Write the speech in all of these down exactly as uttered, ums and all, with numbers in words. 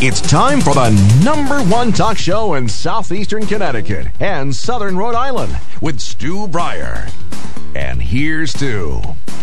It's time for the number one talk show in southeastern Connecticut and southern Rhode Island with Stu Breyer. And here's Stu.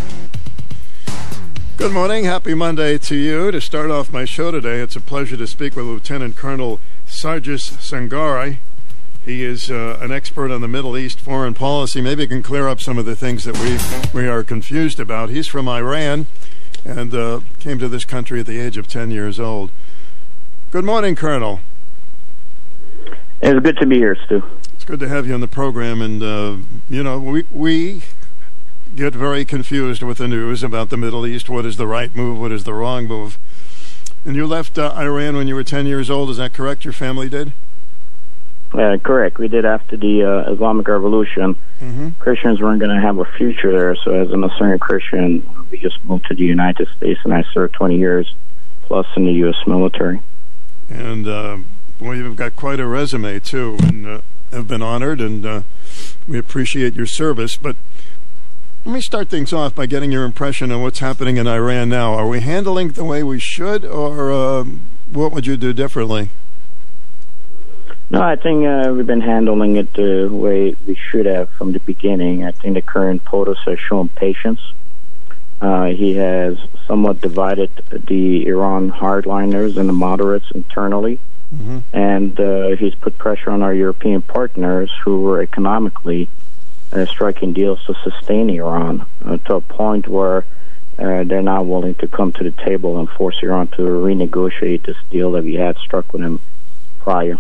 Good morning. Happy Monday to you. To start off my show today, it's a pleasure to speak with Lieutenant Colonel Sargis Sangarai. He is uh, an expert on the Middle East foreign policy. Maybe he can clear up some of the things that we, we are confused about. He's from Iran and uh, came to this country at the age of ten years old. Good morning, Colonel. It's good to be here, Stu. It's good to have you on the program. And, uh, you know, we we get very confused with the news about the Middle East. What is the right move? What is the wrong move? And you left uh, Iran when you were ten years old. Is that correct? Your family did? Uh, correct. We did after the uh, Islamic Revolution. Mm-hmm. Christians weren't going to have a future there, so as an Assyrian Christian, we just moved to the United States, and I served twenty years plus in the U S military. And, uh, boy, you've got quite a resume, too, and uh, have been honored, and uh, we appreciate your service. But let me start things off by getting your impression on what's happening in Iran now. Are we handling it the way we should, or uh, what would you do differently? No, I think uh, we've been handling it the way we should have from the beginning. I think the current POTUS has shown patience. Uh, he has somewhat divided the Iran hardliners and the moderates internally, mm-hmm. and uh, he's put pressure on our European partners who were economically uh, striking deals to sustain Iran uh, to a point where uh, they're now willing to come to the table and force Iran to renegotiate this deal that we had struck with him prior.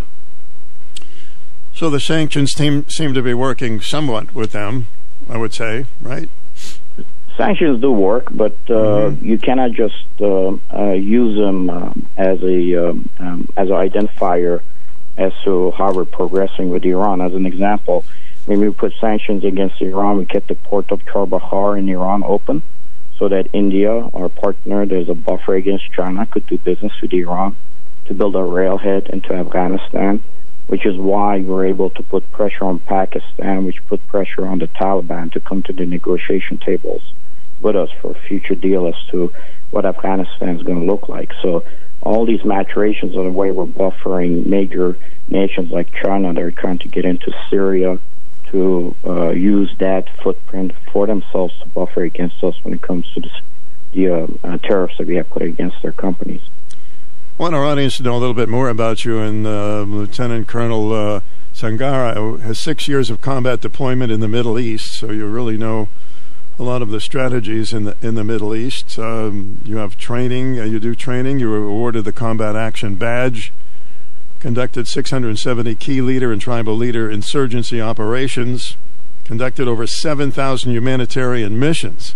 So the sanctions team seem to be working somewhat with them, I would say, right? Sanctions do work, but uh, mm-hmm. you cannot just uh, uh, use them uh, as a um, um, as an identifier as to how we're progressing with Iran. As an example, when we put sanctions against Iran, we kept the port of Char-Bakhar in Iran open so that India, our partner, there's a buffer against China, could do business with Iran to build a railhead into Afghanistan, which is why we're able to put pressure on Pakistan, which put pressure on the Taliban to come to the negotiation tables with us for a future deal as to what Afghanistan is going to look like. So all these maturations are the way we're buffering major nations like China that are trying to get into Syria to uh, use that footprint for themselves to buffer against us when it comes to this, the uh, uh, tariffs that we have put against their companies. I want our audience to know a little bit more about you. And uh, Lieutenant Colonel uh, Sangarai has six years of combat deployment in the Middle East, so you really know a lot of the strategies in the in the Middle East. Um, you have training. Uh, you do training. You were awarded the Combat Action Badge. Conducted six hundred seventy key leader and tribal leader insurgency operations. Conducted over seven thousand humanitarian missions.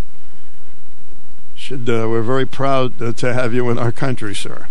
Should uh, we're very proud uh, to have you in our country, sir.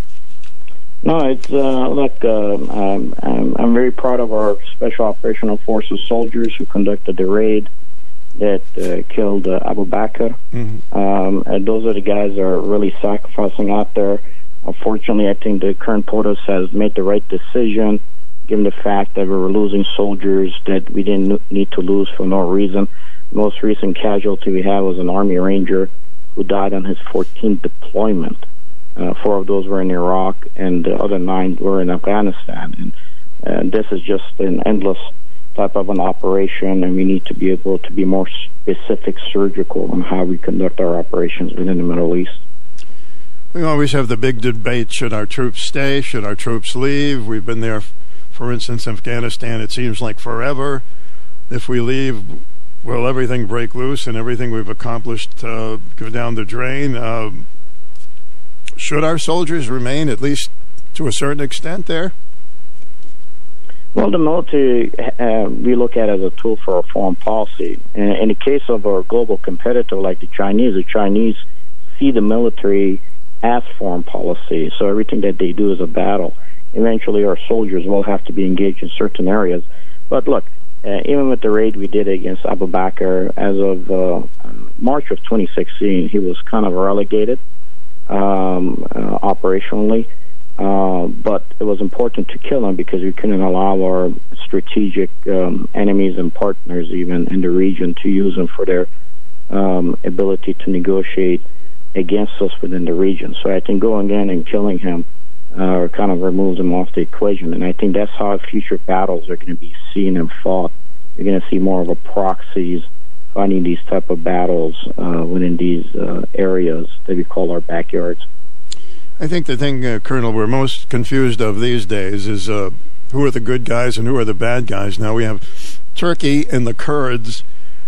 No, it's uh, look. Uh, um, I'm, I'm very proud of our Special Operational Forces soldiers who conducted the raid that uh, killed uh, Abu Bakr. Mm-hmm. Um, and those are the guys that are really sacrificing out there. Unfortunately, I think the current POTUS has made the right decision, given the fact that we were losing soldiers that we didn't need to lose for no reason. The most recent casualty we had was an Army Ranger who died on his fourteenth deployment. Uh, four of those were in Iraq, and the other nine were in Afghanistan. And uh, this is just an endless type of an operation, and we need to be able to be more specific, surgical on how we conduct our operations within the Middle East. We always have the big debate, should our troops stay, should our troops leave? We've been there, for instance, Afghanistan, it seems like forever. If we leave, will everything break loose and everything we've accomplished uh, go down the drain? Uh, should our soldiers remain, at least to a certain extent, there? Well, the military uh, we look at as a tool for our foreign policy. In, in the case of our global competitor like the Chinese, the Chinese see the military as foreign policy, so everything that they do is a battle. Eventually, our soldiers will have to be engaged in certain areas. But look, uh, even with the raid we did against Abu Bakr, as of uh, March of twenty sixteen, he was kind of relegated um, uh, operationally. Uh, but it was important to kill him because we couldn't allow our strategic um, enemies and partners even in the region to use him for their um, ability to negotiate against us within the region. So I think going in and killing him uh, or kind of remove them off the equation. And I think that's how future battles are going to be seen and fought. You're going to see more of a proxies fighting these type of battles uh, within these uh, areas that we call our backyards. I think the thing, uh, Colonel, we're most confused of these days is uh, who are the good guys and who are the bad guys. Now we have Turkey and the Kurds,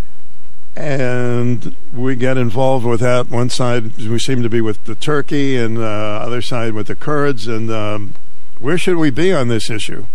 and we get involved with that. One side, we seem to be with the Turkey, and the uh, other side with the Kurds. And um, where should we be on this issue?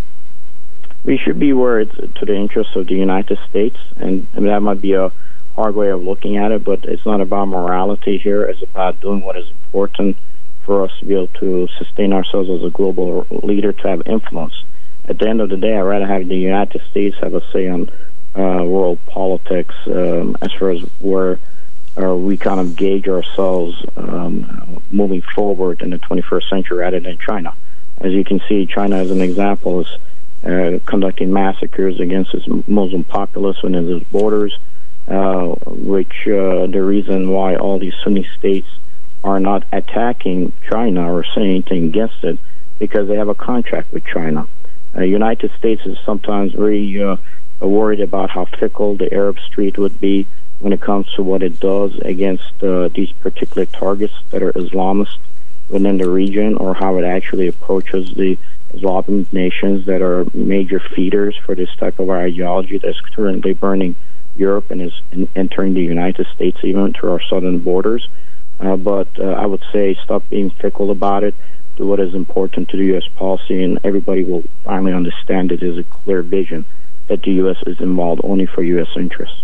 We should be where it's to the interests of the United States, and I mean, that might be a hard way of looking at it, but it's not about morality here. It's about doing what is important for us to be able to sustain ourselves as a global leader, to have influence. At the end of the day, I'd rather have the United States have a say on uh, world politics um, as far as where uh, we kind of gauge ourselves um, moving forward in the twenty-first century rather than China. As you can see, China, as an example, is uh, conducting massacres against its Muslim populace within its borders, uh, which uh, the reason why all these Sunni states are not attacking China or saying anything against it, because they have a contract with China. The uh, United States is sometimes very uh, worried about how fickle the Arab Street would be when it comes to what it does against uh, these particular targets that are Islamist within the region, or how it actually approaches the Islamic nations that are major feeders for this type of ideology that's currently burning Europe and is in, entering the United States even through our southern borders. Uh, but uh, I would say stop being fickle about it. Do what is important to the U S policy, and everybody will finally understand it is a clear vision that the U S is involved only for U S interests.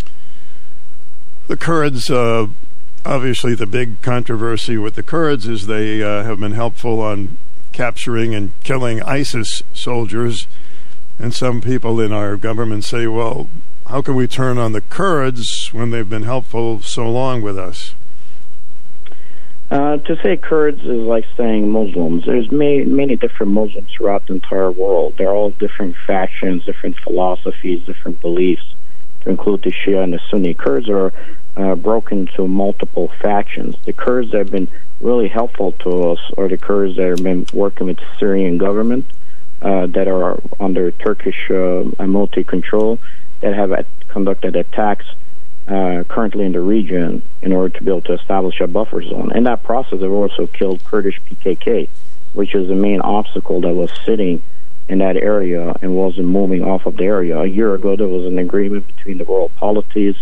The Kurds, uh, obviously the big controversy with the Kurds is they uh, have been helpful on capturing and killing ISIS soldiers. And some people in our government say, well, how can we turn on the Kurds when they've been helpful so long with us? Uh, to say Kurds is like saying Muslims. There's many, many different Muslims throughout the entire world. They're all different factions, different philosophies, different beliefs, to include the Shia and the Sunni. Kurds are uh, broken into multiple factions. The Kurds that have been really helpful to us are the Kurds that have been working with the Syrian government, uh, that are under Turkish uh, military control, that have at- conducted attacks Uh, currently in the region in order to be able to establish a buffer zone. In that process, they've also killed Kurdish P K K, which is the main obstacle that was sitting in that area and wasn't moving off of the area. A year ago, there was an agreement between the world polities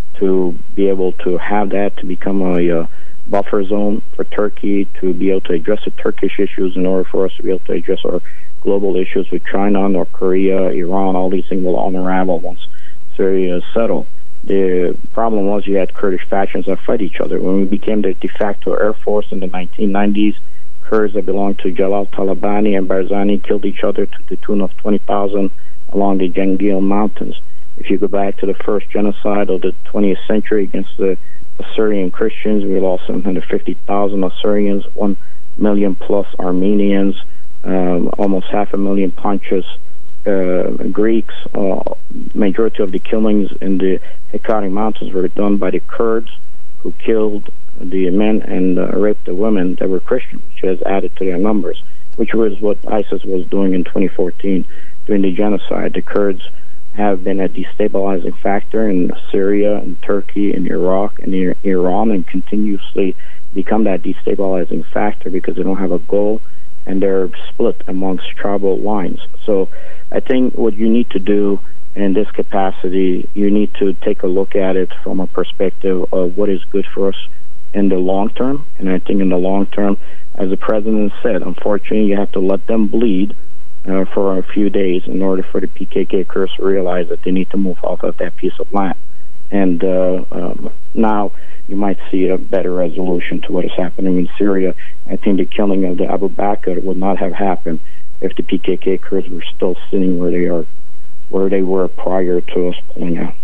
to be able to have that to become a uh, buffer zone for Turkey, to be able to address the Turkish issues in order for us to be able to address our global issues with China, North Korea, Iran. All these things will unravel once Syria is settled. The problem was you had Kurdish factions that fight each other. When we became the de facto air force in the nineteen nineties, Kurds that belonged to Jalal Talabani and Barzani killed each other to the tune of twenty thousand along the Jangil Mountains. If you go back to the first genocide of the twentieth century against the Assyrian Christians, we lost one hundred fifty thousand Assyrians, one million plus Armenians, um, almost half a million Pontus Uh, Greeks. Uh, majority of the killings in the Hekari Mountains were done by the Kurds, who killed the men and uh, raped the women that were Christian, which has added to their numbers, which was what ISIS was doing in twenty fourteen during the genocide. The Kurds have been a destabilizing factor in Syria and Turkey and Iraq and Iran, and continuously become that destabilizing factor because they don't have a goal and they're split amongst tribal lines. So I think what you need to do in this capacity, you need to take a look at it from a perspective of what is good for us in the long term. And I think in the long term, as the president said, unfortunately, you have to let them bleed uh, for a few days in order for the P K K Kurds to realize that they need to move off of that piece of land. And uh, um, now you might see a better resolution to what is happening in Syria. I think the killing of the Abu Bakr would not have happened if the P K K Kurds were still sitting where they are, where they were prior to us pulling out.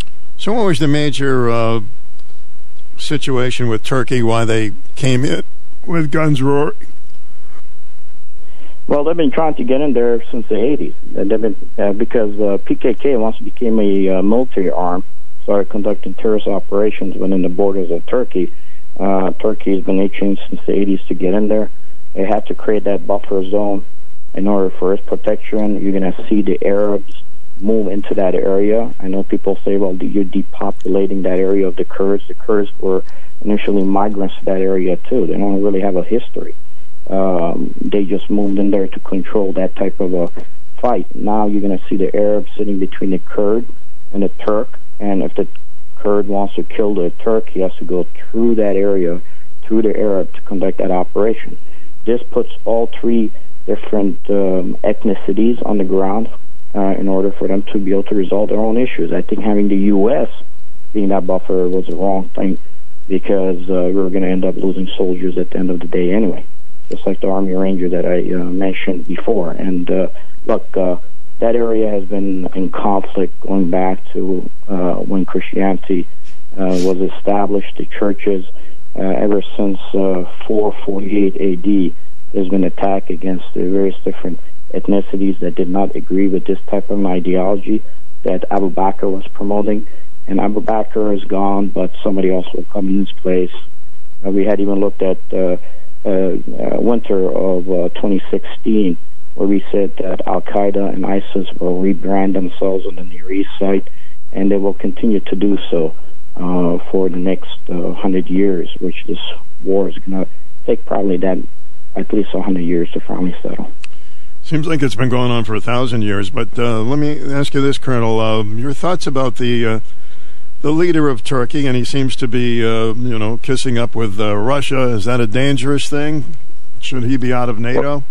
So what was the major uh, situation with Turkey, why they came in with guns roaring? Well, they've been trying to get in there since the eighties. They've been, uh, because uh, P K K, once it became a uh, military arm, started conducting terrorist operations within the borders of Turkey. Uh, Turkey has been itching since the eighties to get in there. They had to create that buffer zone in order for its protection. You're going to see the Arabs move into that area. I know people say, well, you're depopulating that area of the Kurds. The Kurds were initially migrants to that area, too. They don't really have a history. Um, they just moved in there to control that type of a fight. Now you're going to see the Arabs sitting between the Kurd and the Turk, and if the Kurd wants to kill the Turk, he has to go through that area, through the Arab, to conduct that operation. This puts all three different um, ethnicities on the ground uh, in order for them to be able to resolve their own issues. I think having the U S being that buffer was the wrong thing, because uh, we were going to end up losing soldiers at the end of the day anyway, just like the Army Ranger that I uh, mentioned before. And uh, look, uh, that area has been in conflict going back to uh, when Christianity uh, was established. The churches, uh, ever since uh, four forty-eight A D, there's been attack against the various different ethnicities that did not agree with this type of an ideology that Abu Bakr was promoting. And Abu Bakr is gone, but somebody else will come in his place. Uh, we had even looked at uh, uh, uh, winter of uh, twenty sixteen, where we said that Al-Qaeda and ISIS will rebrand themselves on the Near East side, and they will continue to do so uh, for the next uh, hundred years, which this war is going to take probably that at least a hundred years to finally settle. Seems like it's been going on for a thousand years, but uh, let me ask you this, Colonel. Uh, your thoughts about the uh, the leader of Turkey, and he seems to be, uh, you know, kissing up with uh, Russia. Is that a dangerous thing? Should he be out of NATO?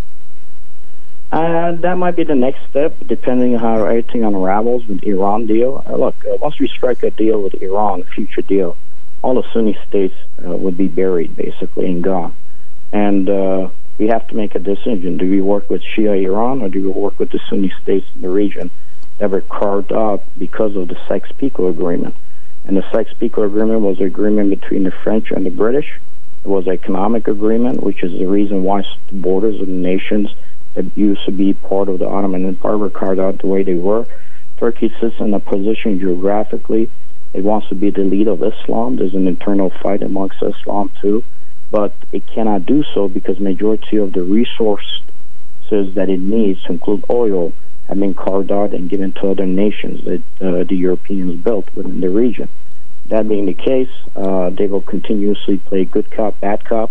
Uh, that might be the next step, depending on how everything unravels with the Iran deal. Uh, look, uh, once we strike a deal with Iran, a future deal, all the Sunni states uh, would be buried, basically, and gone. And uh, we have to make a decision. Do we work with Shia Iran, or do we work with the Sunni states in the region that were carved out because of the Sykes-Picot Agreement? And the Sykes-Picot Agreement was an agreement between the French and the British. It was an economic agreement, which is the reason why the borders of the nations that used to be part of the Ottoman Empire were carved out the way they were. Turkey sits in a position geographically. It wants to be the lead of Islam. There's an internal fight amongst Islam, too. But it cannot do so because majority of the resources that it needs, to include oil, have been carved out and given to other nations that uh, the Europeans built within the region. That being the case, uh, they will continuously play good cop, bad cop,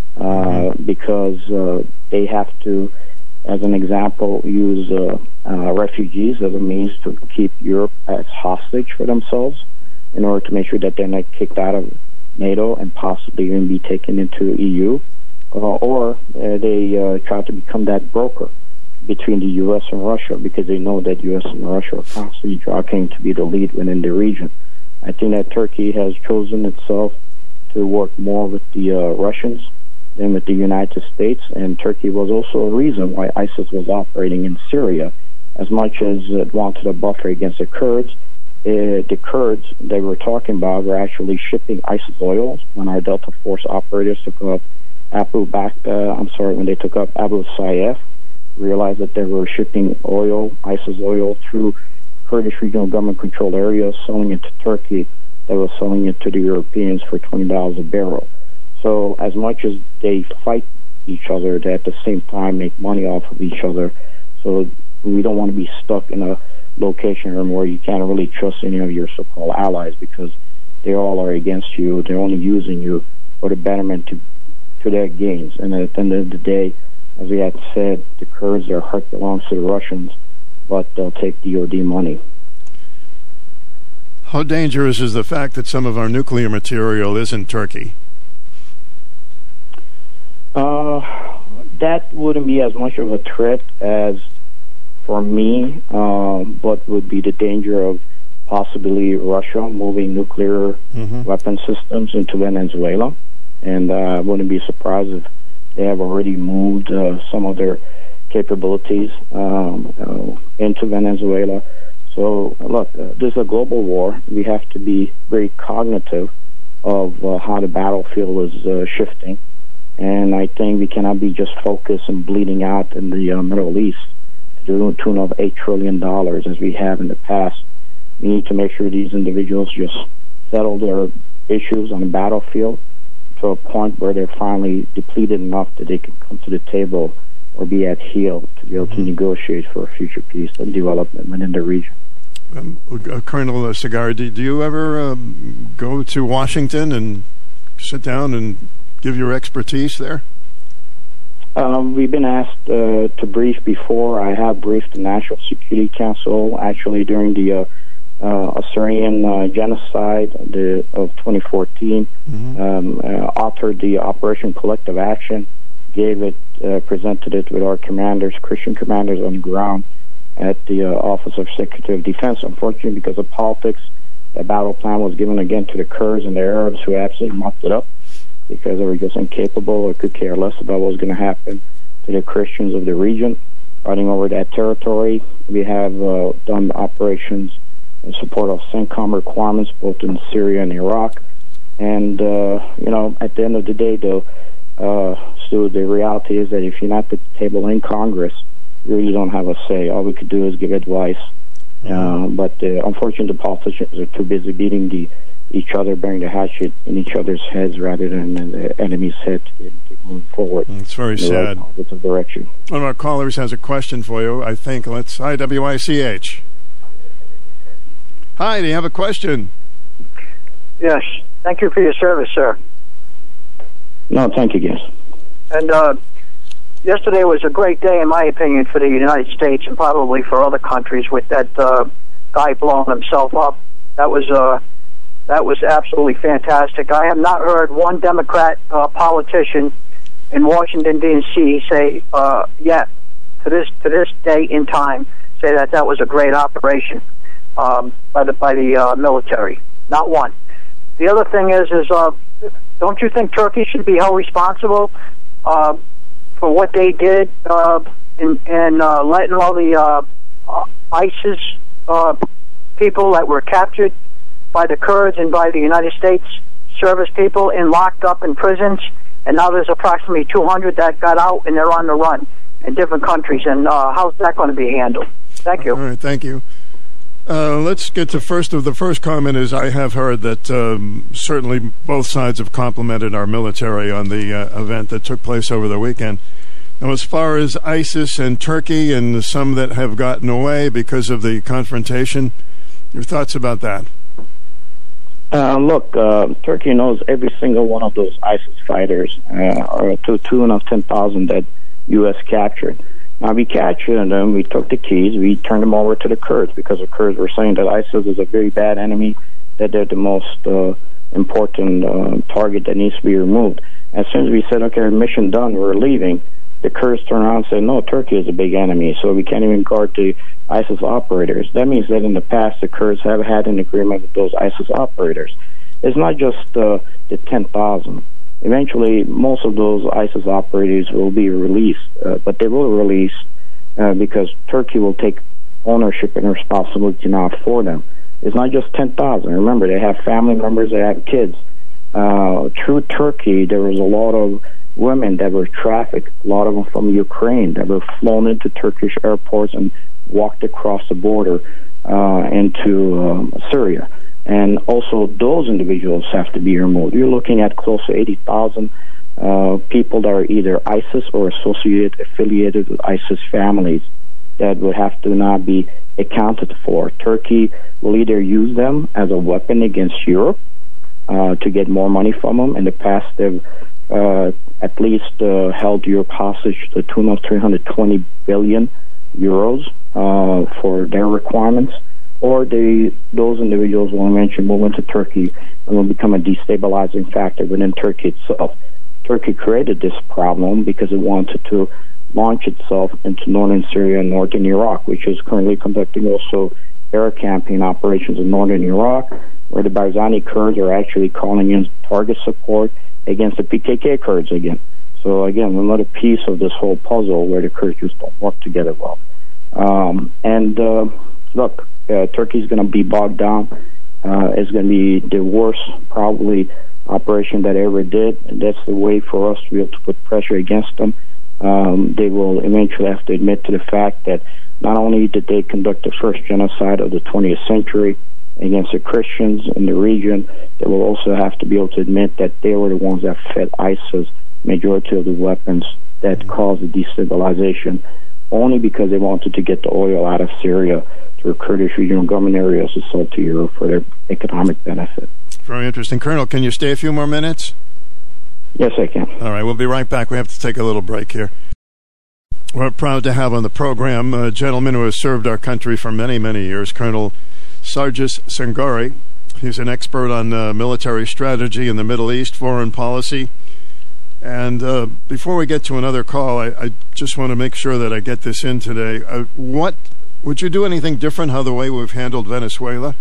uh, because uh, they have to, as an example, use uh, uh, refugees as a means to keep Europe as hostage for themselves in order to make sure that they're not kicked out of NATO and possibly even be taken into E U, uh, or uh, they uh, try to become that broker between the U S and Russia, because they know that U S and Russia are constantly jockeying to be the lead within the region. I think that Turkey has chosen itself to work more with the uh, Russians than with the United States, and Turkey was also a reason why ISIS was operating in Syria. As much as it wanted a buffer against the Kurds, Uh, the Kurds they were talking about were actually shipping ISIS oil when our Delta Force operators took up Abu Bak. Uh, I'm sorry, when they took up Abu Sayyaf, realized that they were shipping oil, ISIS oil, through Kurdish regional government-controlled areas, selling it to Turkey. They were selling it to the Europeans for twenty dollars a barrel. So, as much as they fight each other, they at the same time make money off of each other. So, we don't want to be stuck in a location room where you can't really trust any of your so-called allies, because they all are against you. They're only using you for the betterment to to their gains. And at the end of the day, as we had said, the Kurds, their heart belongs to the Russians, but they'll take D O D money. How dangerous is the fact that some of our nuclear material is in Turkey? Uh, that wouldn't be as much of a threat as for me, um, what would be the danger of possibly Russia moving nuclear mm-hmm. weapon systems into Venezuela. And uh, I wouldn't be surprised if they have already moved uh, some of their capabilities um, uh, into Venezuela. So, look, uh, this is a global war. We have to be very cognitive of uh, how the battlefield is uh, shifting. And I think we cannot be just focused and bleeding out in the uh, Middle East to the tune of eight trillion dollars as we have in the past. We need to make sure these individuals just settle their issues on the battlefield, to a point where they're finally depleted enough that they can come to the table or be at heel to be able to negotiate for future peace and development within the region. Um, uh, Colonel Segarra, do, do you ever um, go to Washington and sit down and give your expertise there? Um, we've been asked uh, to brief before. I have briefed the National Security Council actually during the uh, uh, Assyrian uh, genocide the, of twenty fourteen, mm-hmm. um, uh, authored the Operation Collective Action, gave it, uh, presented it with our commanders, Christian commanders on the ground at the uh, Office of Secretary of Defense. Unfortunately, because of politics, the battle plan was given again to the Kurds and the Arabs, who absolutely mucked it up because they were just incapable or could care less about what was going to happen to the Christians of the region. Fighting over that territory, we have uh, done operations in support of CENTCOM requirements both in Syria and Iraq. And, uh, you know, at the end of the day, though, uh, Stu, the reality is that if you're not at the table in Congress, you really don't have a say. All we could do is give advice. Uh, but uh, unfortunately, the politicians are too busy beating the each other, bearing the hatchet in each other's heads rather than in the enemy's head to, to move forward. It's very in the sad. Right positive direction. One of our callers has a question for you, I think. Let's I W I C H. Hi, do you have a question? Yes. Thank you for your service, sir. No, thank you, guys. And uh, yesterday was a great day, in my opinion, for the United States and probably for other countries with that uh, guy blowing himself up. That was uh, that was absolutely fantastic. I have not heard one Democrat uh, politician in Washington, D C say uh, yet, to this to this day in time, say that that was a great operation um, by the by the uh, military. Not one. The other thing is, is uh, don't you think Turkey should be held responsible uh, for what they did uh, in, in uh, letting all the uh, uh, ISIS uh, people that were captured by the Kurds and by the United States service people and locked up in prisons, and now there's approximately two hundred that got out and they're on the run in different countries, and uh, how's that going to be handled? Thank you. All right, thank you. Uh, let's get to first of the first comment is I have heard that um, certainly both sides have complimented our military on the uh, event that took place over the weekend. Now, as far as ISIS and Turkey and some that have gotten away because of the confrontation, your thoughts about that? Uh, look, uh, Turkey knows every single one of those ISIS fighters, uh, or to two and of ten thousand that U S captured. Now, we captured them, we took the keys, we turned them over to the Kurds because the Kurds were saying that ISIS is a very bad enemy, that they're the most uh, important uh, target that needs to be removed. As soon as we said, okay, mission done, we're leaving, the Kurds turned around and said, no, Turkey is a big enemy, so we can't even guard the ISIS operators. That means that in the past, the Kurds have had an agreement with those ISIS operators. It's not just uh, the ten thousand. Eventually, most of those ISIS operators will be released, uh, but they will release uh, because Turkey will take ownership and responsibility now for them. It's not just ten thousand. Remember, they have family members, they have kids. Uh, through Turkey, there was a lot of women that were trafficked, a lot of them from Ukraine, that were flown into Turkish airports and walked across the border uh, into um, Syria. And also those individuals have to be removed. You're looking at close to eighty thousand uh, people that are either ISIS or associated, affiliated with ISIS families that would have to now be accounted for. Turkey will either use them as a weapon against Europe uh, to get more money from them. In the past, they've uh, at least uh, held Europe hostage to the tune of three hundred twenty billion euros uh, for their requirements. Or they, those individuals will eventually move into Turkey and will become a destabilizing factor within Turkey itself. Turkey created this problem because it wanted to launch itself into northern Syria and northern Iraq, which is currently conducting also air campaign operations in northern Iraq, where the Barzani Kurds are actually calling in target support against the P K K Kurds again. So again, another piece of this whole puzzle where the Kurds just don't work together well. Um, and uh, look, Uh, Turkey's going to be bogged down. Uh, it's going to be the worst, probably, operation that ever did. And that's the way for us to be able to put pressure against them. Um, they will eventually have to admit to the fact that not only did they conduct the first genocide of the twentieth century, against the Christians in the region. They will also have to be able to admit that they were the ones that fed ISIS majority of the weapons that caused the destabilization, only because they wanted to get the oil out of Syria to Kurdish regional government areas to sell to Europe for their economic benefit. Very interesting. Colonel, can you stay a few more minutes? Yes, I can. All right, we'll be right back. We have to take a little break here. We're proud to have on the program a gentleman who has served our country for many, many years, Colonel Sargis Sangari. He's an expert on uh, military strategy in the Middle East, foreign policy. And uh, before we get to another call, I, I just want to make sure that I get this in today. Uh, what would you do anything different how the way we've handled Venezuela?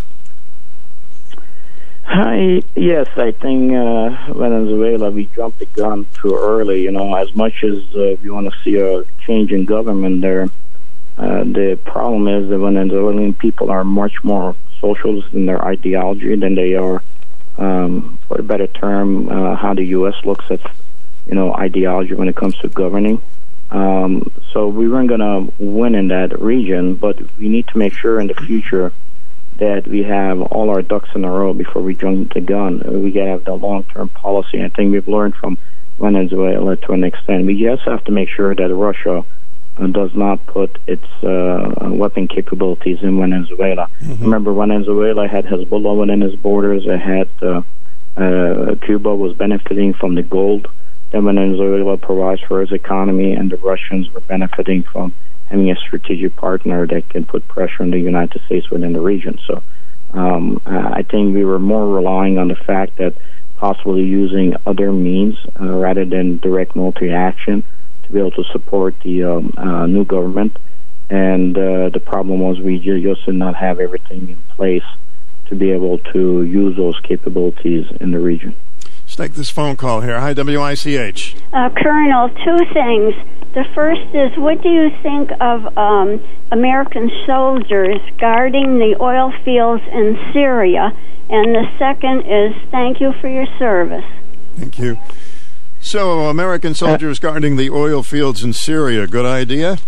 I, yes, I think uh, Venezuela, we jumped the gun too early. You know, as much as uh, we want to see a change in government there, uh, the problem is that Venezuelan people are much more socialist in their ideology than they are, um, for a better term, uh, how the U S looks at, you know, ideology when it comes to governing. Um, so we weren't going to win in that region, but we need to make sure in the future that we have all our ducks in a row before we jump the gun. We got to have the long-term policy. I think we've learned from Venezuela to an extent. We just have to make sure that Russia uh, does not put its uh, weapon capabilities in Venezuela. Mm-hmm. Remember, Venezuela had Hezbollah within its borders. It had uh, uh, Cuba was benefiting from the gold that Venezuela provides for its economy, and the Russians were benefiting from having a strategic partner that can put pressure on the United States within the region. So um, I think we were more relying on the fact that possibly using other means uh, rather than direct military action to be able to support the um, uh, new government. And uh, the problem was we just did not have everything in place to be able to use those capabilities in the region. Let's take this phone call here. Hi, W I C H. Uh, Colonel, two things. The first is, what do you think of um, American soldiers guarding the oil fields in Syria? And the second is, thank you for your service. Thank you. So, American soldiers guarding the oil fields in Syria, good idea?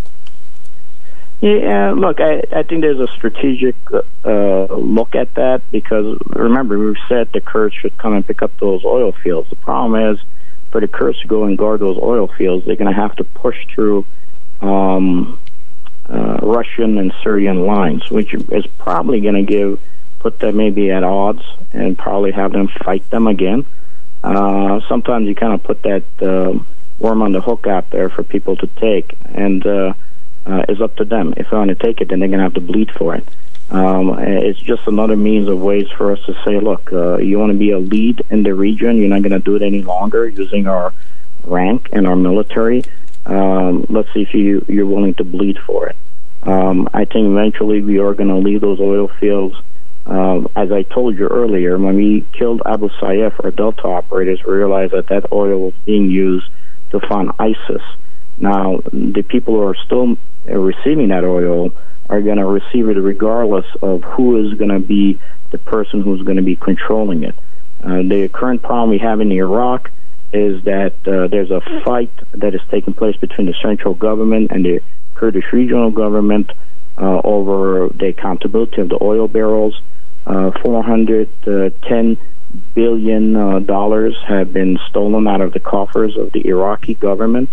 Yeah, look, I, I think there's a strategic uh, look at that, because, remember, we've said the Kurds should come and pick up those oil fields. The problem is, for the Kurds to go and guard those oil fields, they're going to have to push through um, uh, Russian and Syrian lines, which is probably going to give put them maybe at odds and probably have them fight them again. Uh, sometimes you kind of put that uh, worm on the hook out there for people to take, and uh, uh, it's up to them. If they want to take it, then they're going to have to bleed for it. Um, it's just another means of ways for us to say, look, uh, you want to be a lead in the region, you're not going to do it any longer using our rank and our military. Um, let's see if you, you're willing to bleed for it. Um, I think eventually we are going to leave those oil fields. Uh, as I told you earlier, when we killed Abu Sayyaf, our Delta operators, we realized that that oil was being used to fund ISIS. Now, the people who are still receiving that oil are going to receive it regardless of who is going to be the person who's going to be controlling it. Uh, the current problem we have in Iraq is that uh, there's a fight that is taking place between the central government and the Kurdish regional government uh, over the accountability of the oil barrels. Uh, four hundred ten billion dollars uh, have been stolen out of the coffers of the Iraqi government,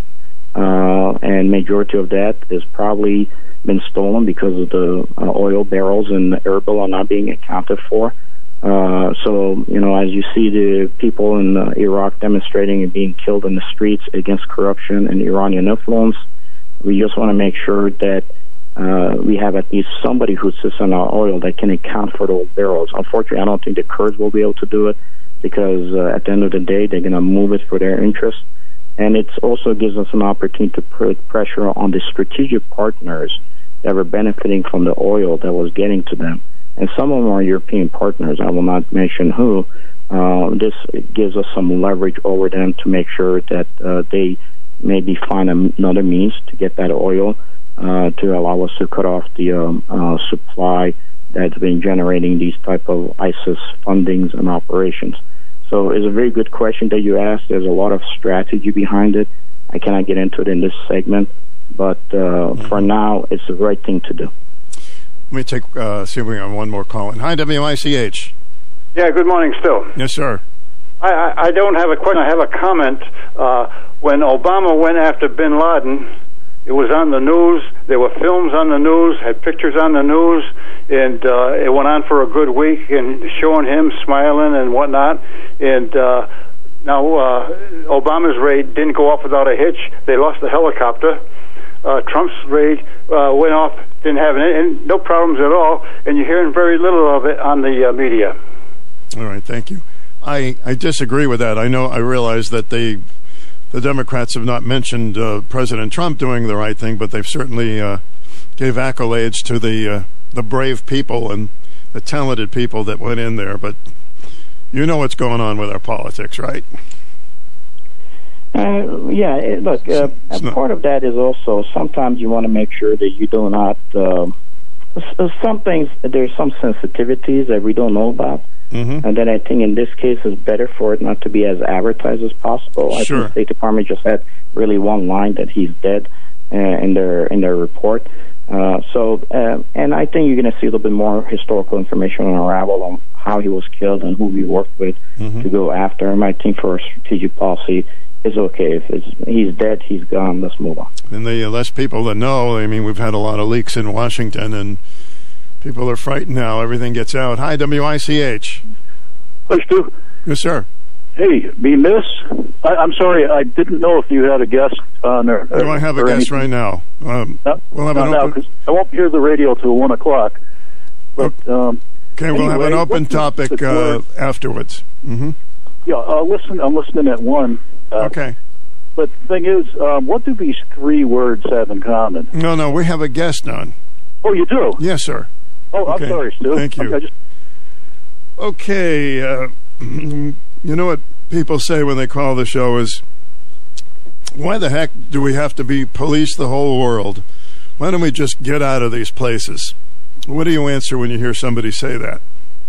uh, and majority of that is probably been stolen because of the uh, oil barrels in Erbil are not being accounted for. Uh, so, you know, as you see the people in uh, Iraq demonstrating and being killed in the streets against corruption and Iranian influence, we just want to make sure that uh, we have at least somebody who sits on our oil that can account for those barrels. Unfortunately, I don't think the Kurds will be able to do it, because uh, at the end of the day, they're going to move it for their interest. And it also gives us an opportunity to put pressure on the strategic partners that were benefiting from the oil that was getting to them. And some of them are European partners. I will not mention who. Uh, this gives us some leverage over them to make sure that uh, they maybe find another means to get that oil uh, to allow us to cut off the um, uh, supply that's been generating these type of ISIS fundings and operations. So it's a very good question that you asked. There's a lot of strategy behind it. I cannot get into it in this segment, but uh, for now, it's the right thing to do. Let me take, uh, see if we have one more call in. Hi, W I C H. Yeah, good morning, Stu. Yes, sir. I, I, I don't have a question. I have a comment. Uh, when Obama went after bin Laden, it was on the news. There were films on the news, had pictures on the news, and uh, it went on for a good week, and showing him smiling and whatnot. And uh, now uh, Obama's raid didn't go off without a hitch. They lost the helicopter. Uh, Trump's raid uh, went off, didn't have any, and no problems at all, and you're hearing very little of it on the uh, media. All right, thank you. I, I disagree with that. I know, I realize that they, the Democrats have not mentioned uh, President Trump doing the right thing, but they've certainly uh, gave accolades to the uh, the brave people and the talented people that went in there. But you know what's going on with our politics, right? Uh, yeah, it, look, uh, not, part of that is also sometimes you want to make sure that you do not, uh, some things, there's some sensitivities that we don't know about. Mm-hmm. And then I think in this case it's better for it not to be as advertised as possible. I Sure. think the State Department just had really one line that he's dead uh, in their in their report. Uh, so, uh, and I think you're going to see a little bit more historical information on Unravel on how he was killed and who we worked with Mm-hmm. to go after him. I think for a strategic policy, it's okay. If it's, he's dead, he's gone, let's move on. And the uh, less people that know, I mean, we've had a lot of leaks in Washington, and people are frightened now. Everything gets out. Hi, W I C H. Hi, Stu. Yes, sir. Hey, be miss. I, I'm sorry, I didn't know if you had a guest on there. Do I have a guest right now? Um, No, we'll have not an now, open... 'cause I won't hear the radio till one o'clock. But um, Okay, we'll have an anyway, open what's topic the- uh, afterwards. Mm-hmm. yeah, uh, listen. I'm listening at one. Uh, Okay. But the thing is, um, what do these three words have in common? No, no, we have a guest on. Oh, you do? Yes, sir. Oh, Okay. I'm sorry, Stu. Thank you. I just, Okay, uh, you know what people say when they call the show is, why the heck do we have to be police the whole world? Why don't we just get out of these places? What do you answer when you hear somebody say that?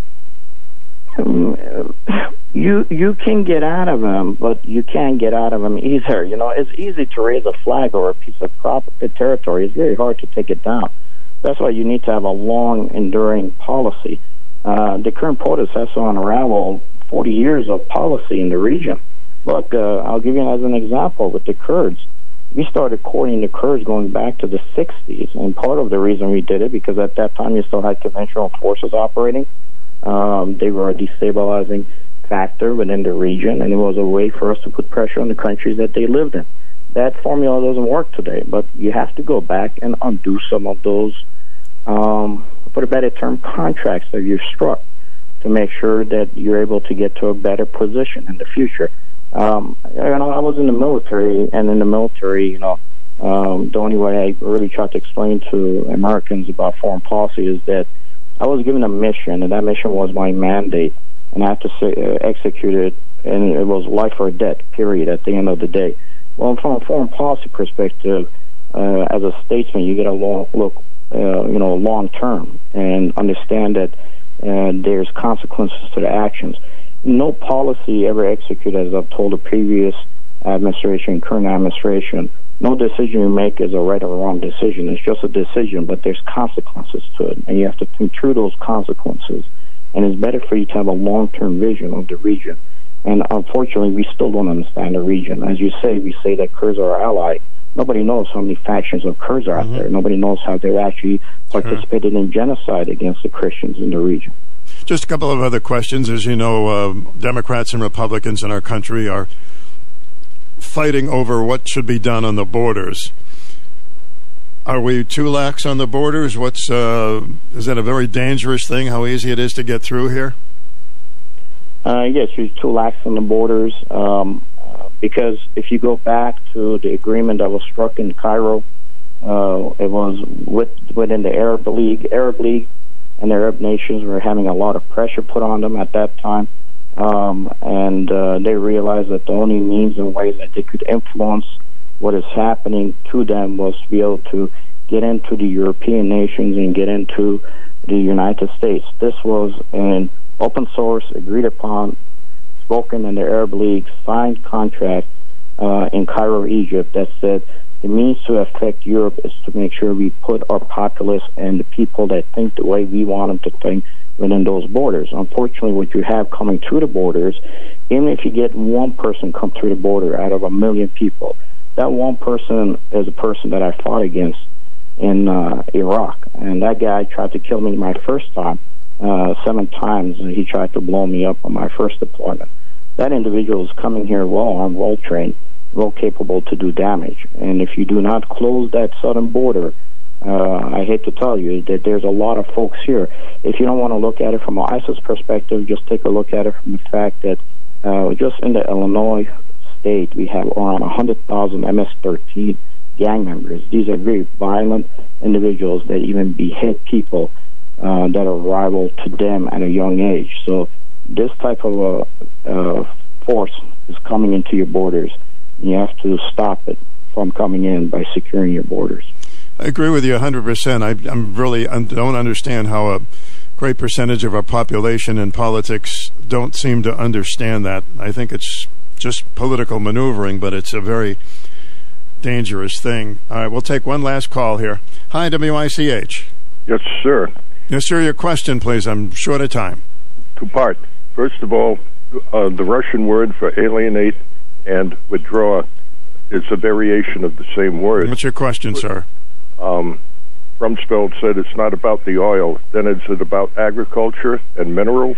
Um, you you can get out of them, but you can't get out of them either. You know, it's easy to raise a flag or a piece of property territory. It's very hard to take it down. That's why you need to have a long, enduring policy. Uh, the current POTUS has to unravel forty years of policy in the region. Look, uh, I'll give you as an example with the Kurds. We started courting the Kurds going back to the sixties, and part of the reason we did it, because at that time you still had conventional forces operating. Um, they were a destabilizing factor within the region, and it was a way for us to put pressure on the countries that they lived in. That formula doesn't work today, but you have to go back and undo some of those, um, for a better term, contracts that you've struck to make sure that you're able to get to a better position in the future. Um, you know, I was in the military, and in the military, you know, um, the only way I really try to explain to Americans about foreign policy is that I was given a mission, and that mission was my mandate, and I had to say, uh, execute it, and it was life or death, period, at the end of the day. Well, from a foreign policy perspective, uh, as a statesman, you get a long look, uh, you know, long term, and understand that uh, there's consequences to the actions. No policy ever executed, as I've told the previous administration, current administration, no decision you make is a right or wrong decision. It's just a decision, but there's consequences to it, and you have to think through those consequences. And it's better for you to have a long-term vision of the region. And unfortunately, we still don't understand the region. As you say, we say that Kurds are our ally. Nobody knows how many factions of Kurds are Mm-hmm. out there. Nobody knows how they've actually participated in genocide against the Christians in the region. Just a couple of other questions. As you know, uh, Democrats and Republicans in our country are fighting over what should be done on the borders. Are we too lax on the borders? What's uh, is that a very dangerous thing, how easy it is to get through here? Uh, yes, you're too lax on the borders, um, uh, because if you go back to the agreement that was struck in Cairo, uh, it was with, within the Arab League. Arab League and the Arab nations were having a lot of pressure put on them at that time, um, and uh, they realized that the only means and ways that they could influence what is happening to them was to be able to get into the European nations and get into the United States. This was an open source, agreed upon, spoken in the Arab League, signed contract uh, in Cairo, Egypt, that said the means to affect Europe is to make sure we put our populace and the people that think the way we want them to think within those borders. Unfortunately, what you have coming through the borders, even if you get one person come through the border out of a million people, that one person is a person that I fought against in uh, Iraq. And that guy tried to kill me my first time, uh, seven times, and he tried to blow me up on my first deployment. That individual is coming here well-armed, well-trained, well capable to do damage. And if you do not close that southern border, uh, I hate to tell you that there's a lot of folks here. If you don't want to look at it from an ISIS perspective, just take a look at it from the fact that uh, just in the Illinois state, we have around one hundred thousand M S thirteen gang members. These are very violent individuals that even behead people uh, that are rival to them at a young age. So this type of uh, uh, force is coming into your borders. You have to stop it from coming in by securing your borders. I agree with you one hundred percent. I I'm really I don't understand how a great percentage of our population in politics don't seem to understand that. I think it's just political maneuvering, but it's a very dangerous thing. All right, we'll take one last call here. Hi, W I C H. Yes, sir. Yes, sir, your question, please. I'm short of time. Two part. First of all, uh, the Russian word for alienate and withdraw is a variation of the same word. What's your question, sir? Um, Rumsfeld said it's not about the oil. Then is it about agriculture and minerals?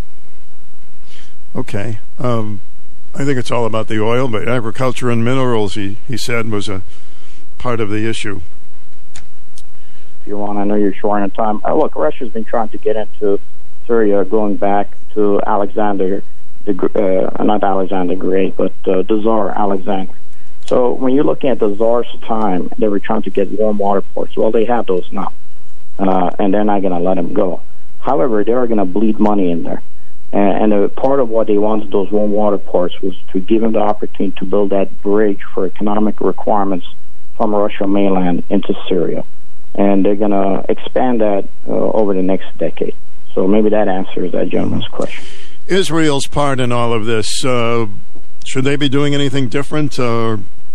Okay. Um, I think it's all about the oil, but agriculture and minerals, he, he said, was a part of the issue. If you want, I know you're short on time. Uh, look, Russia's been trying to get into Syria going back to Alexander, the uh, not Alexander the Great, but uh, the Tsar Alexander. So when you're looking at the Tsar's time, they were trying to get warm water ports. Well, they have those now, uh, and they're not going to let them go. However, they are going to bleed money in there. And, and a part of what they wanted those warm water ports was to give them the opportunity to build that bridge for economic requirements from Russia mainland into Syria. And they're going to expand that uh, over the next decade. So maybe that answers that gentleman's question. Israel's part in all of this, uh, should they be doing anything different? Or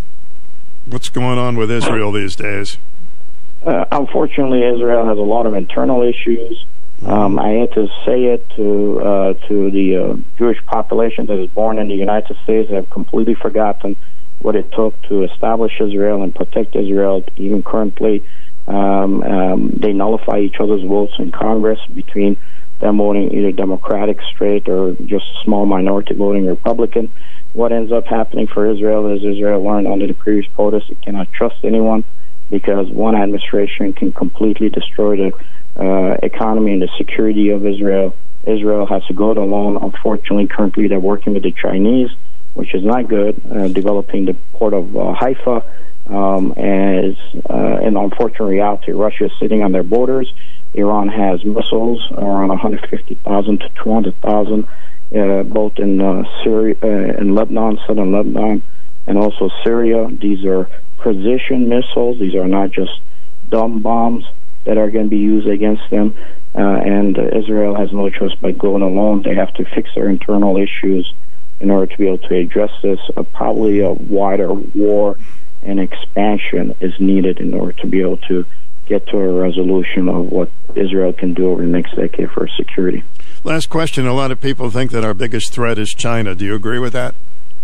what's going on with Israel these days? Uh, unfortunately, Israel has a lot of internal issues. Um, I hate to say it to uh, to the uh, Jewish population that is born in the United States. They have completely forgotten what it took to establish Israel and protect Israel. Even currently, um, um, they nullify each other's votes in Congress between them voting either Democratic straight or just small minority voting Republican. What ends up happening for Israel is Israel learned under the previous POTUS it cannot trust anyone because one administration can completely destroy the Uh, economy and the security of Israel. Israel has to go it alone. Unfortunately, currently they're working with the Chinese, which is not good, uh, developing the port of uh, Haifa. Um, as uh, in unfortunate reality, Russia is sitting on their borders. Iran has missiles around one hundred fifty thousand to two hundred thousand, uh, both in uh, Syria, uh, in Lebanon, southern Lebanon, and also Syria. These are precision missiles. These are not just dumb bombs that are going to be used against them, uh, and uh, Israel has no choice but going alone. They have to fix their internal issues in order to be able to address this. Uh, probably a wider war and expansion is needed in order to be able to get to a resolution of what Israel can do over the next decade for security. Last question. A lot of people think that our biggest threat is China. Do you agree with that?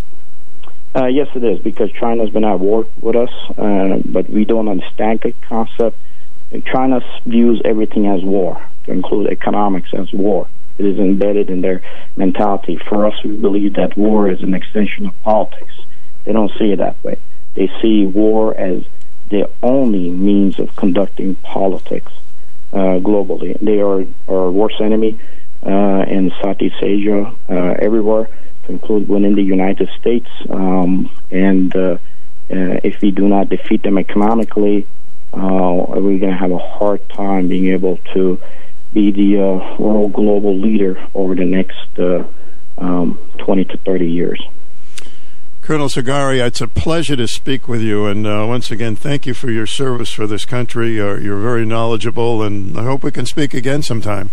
Uh, yes, it is, because China's been at war with us, uh, but we don't understand the concept. China views everything as war, to include economics as war. It is embedded in their mentality. For us, we believe that war is an extension of politics. They don't see it that way. They see war as the only means of conducting politics uh, globally. They are our worst enemy uh, in Southeast Asia, uh, everywhere, to include within the United States. Um, and uh, uh, if we do not defeat them economically, Uh, we're going to have a hard time being able to be the uh, world global leader over the next uh, um, twenty to thirty years. Colonel Zagari, it's a pleasure to speak with you, and uh, once again, thank you for your service for this country. Uh, you're very knowledgeable, and I hope we can speak again sometime.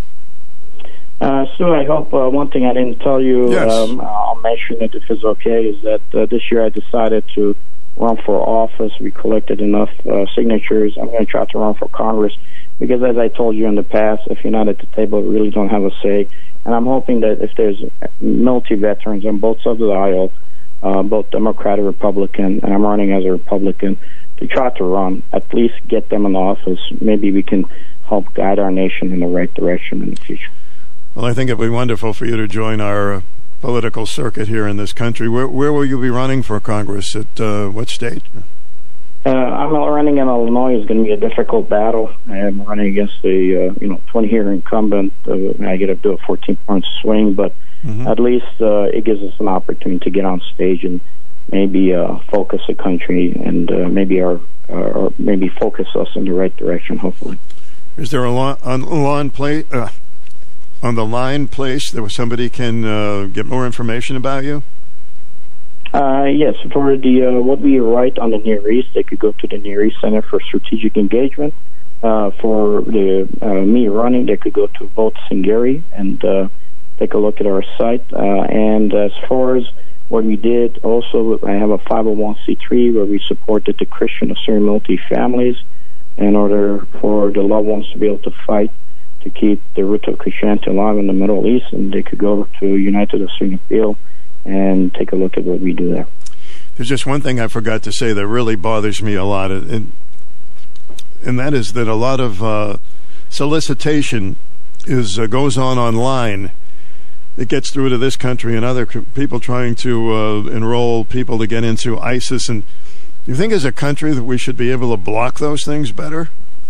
Uh, Stu, I hope uh, one thing I didn't tell you, yes. um, I'll mention it if it's okay, is that uh, this year I decided to run for office. We collected enough uh, signatures. I'm going to try to run for Congress because, as I told you in the past, if you're not at the table, you really don't have a say. And I'm hoping that if there's military veterans on both sides of the aisle, uh, both Democrat and Republican, and I'm running as a Republican, to try to run, at least get them in office. Maybe we can help guide our nation in the right direction in the future. Well, I think it would be wonderful for you to join our uh, political circuit here in this country. Where, where will you be running for Congress? At uh, what state? Uh, I'm running in Illinois. It's going to be a difficult battle. I'm running against the uh, you know twenty-year incumbent. Uh, I get to do a fourteen-point swing, but mm-hmm. at least uh, it gives us an opportunity to get on stage and maybe uh, focus the country and uh, maybe our uh, or maybe focus us in the right direction. Hopefully, is there a lawn on lawn play uh, on the line place that somebody can uh, get more information about you? Uh, yes, for the uh, what we write on the Near East, they could go to the Near East Center for Strategic Engagement. Uh, for the uh, me running, they could go to Vote Singeri and uh, take a look at our site. Uh, and as far as what we did, also I have a five oh one c three where we supported the Christian Assyrian military families in order for the loved ones to be able to fight to keep the root of Christianity alive in the Middle East. And they could go to United Assyrian Appeal and take a look at what we do there. There's just one thing I forgot to say that really bothers me a lot, and, and that is that a lot of uh, solicitation is uh, goes on online. It gets through to this country and other people trying to uh, enroll people to get into ISIS. And you think as a country that we should be able to block those things better?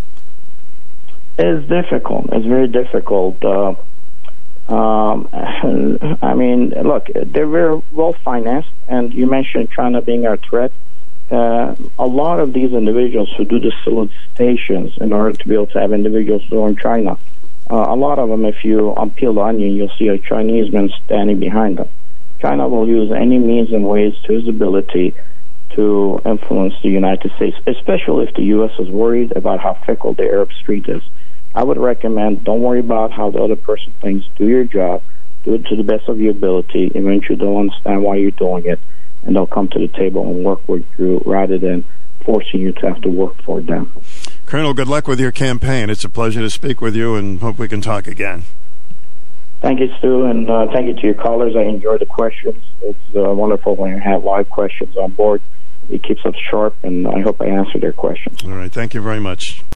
It's difficult. It's very difficult. Uh, Um, I mean, look, they're very well financed, and you mentioned China being our threat. Uh, a lot of these individuals who do the solicitations in order to be able to have individuals join China, uh, a lot of them, if you unpeel the onion, you'll see a Chinese man standing behind them. China will use any means and ways to his ability to influence the United States, especially if the U S is worried about how fickle the Arab Street is. I would recommend don't worry about how the other person thinks. Do your job. Do it to the best of your ability. Eventually they'll understand why you're doing it, and they'll come to the table and work with you rather than forcing you to have to work for them. Colonel, good luck with your campaign. It's a pleasure to speak with you, and hope we can talk again. Thank you, Stu, and uh, thank you to your callers. I enjoy the questions. It's uh, wonderful when you have live questions on board. It keeps us sharp, and I hope I answered their questions. All right. Thank you very much.